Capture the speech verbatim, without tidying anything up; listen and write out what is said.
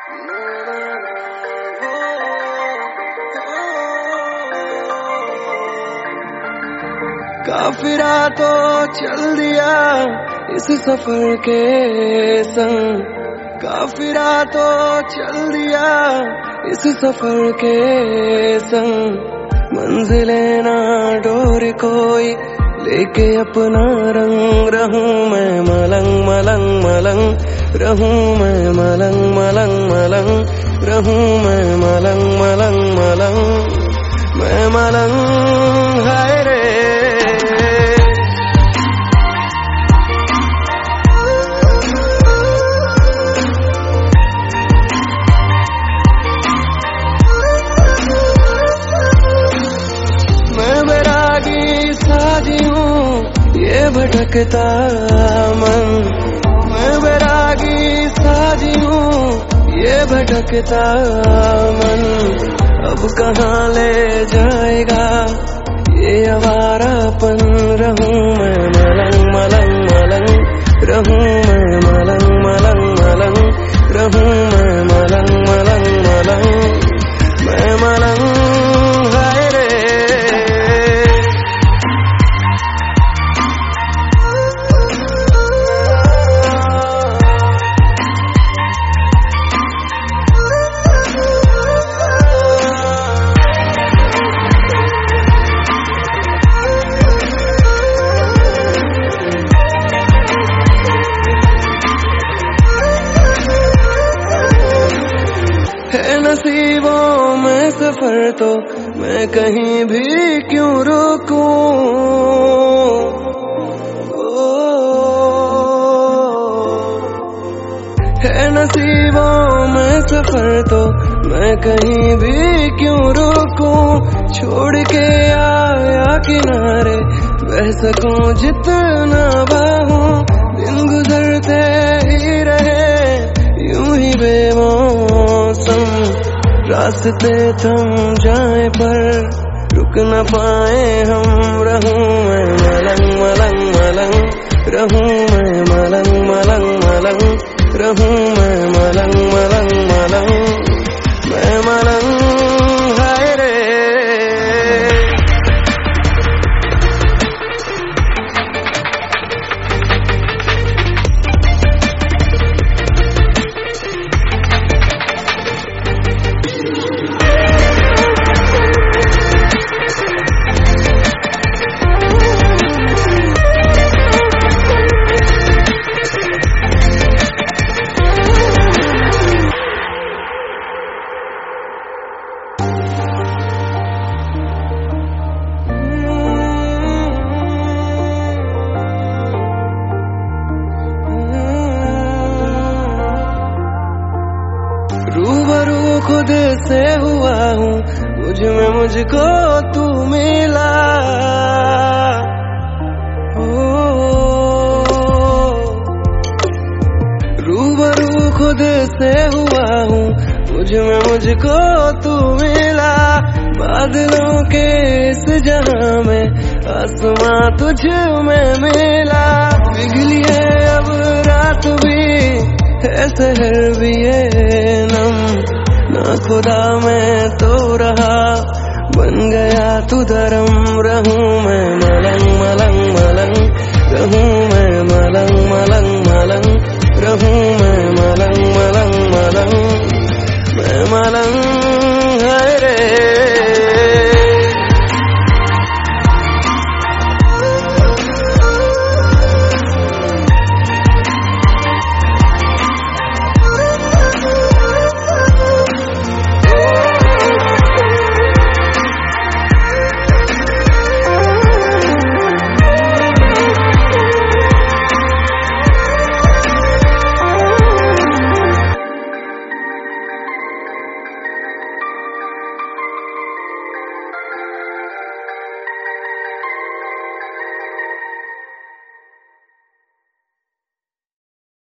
काफिरा तो चल दिया इस सफर के संग, काफिरा तो चल दिया इस सफर के संग। मंजिलें ना डोर कोई लेके अपना रंग, रहूं मैं मलंग मलंग मलंग, रहूं मैं मलंग मलंग मलंग, रहूं मैं मलंग मलंग मलंग, मैं मलंग हाय रे। ये भटकता मन, मैं बैरागी साजी हूँ, ये भटकता मन। अब कहाँ ले जाएगा ये आवारापन, रहूं मैं मलंग मलंग मलंग, रहूं मैं मलंग मलंग मलंग, रहूं मैं मलंग मलंग मलंग, मैं मलंग हाय रे। है नसीबों में सफर तो मैं कहीं भी क्यों रुकूं, है नसीबों में सफर तो मैं कहीं भी क्यों रुकूं। छोड़ के आया किनारे बह सकूं जितना बाहूं, दिन गुजरते ही रहे यूं ही बेमौसम। रास्ते थम जाए पर रुक न पाए हम, रहूं मैं मलंग मलंग मलंग, रहूं मैं मलंग मलंग मलंग, रहूं मैं मलंग मलंग मलंग, मैं मलंग हाय रे। रूबरू खुद से हुआ हूँ, मुझ में मुझको तू मिला। ओ रूबरू खुद से हुआ हूँ, मुझ में मुझको तू मिला। बादलों के इस जहां में आसमां तुझ में मिला। पिघली है अब रात भी है शहर भी है नम, ना खुदा मैं तो रहा बन गया तू धर्म। रहूं मैं मलंग मलंग मलंग, रहूं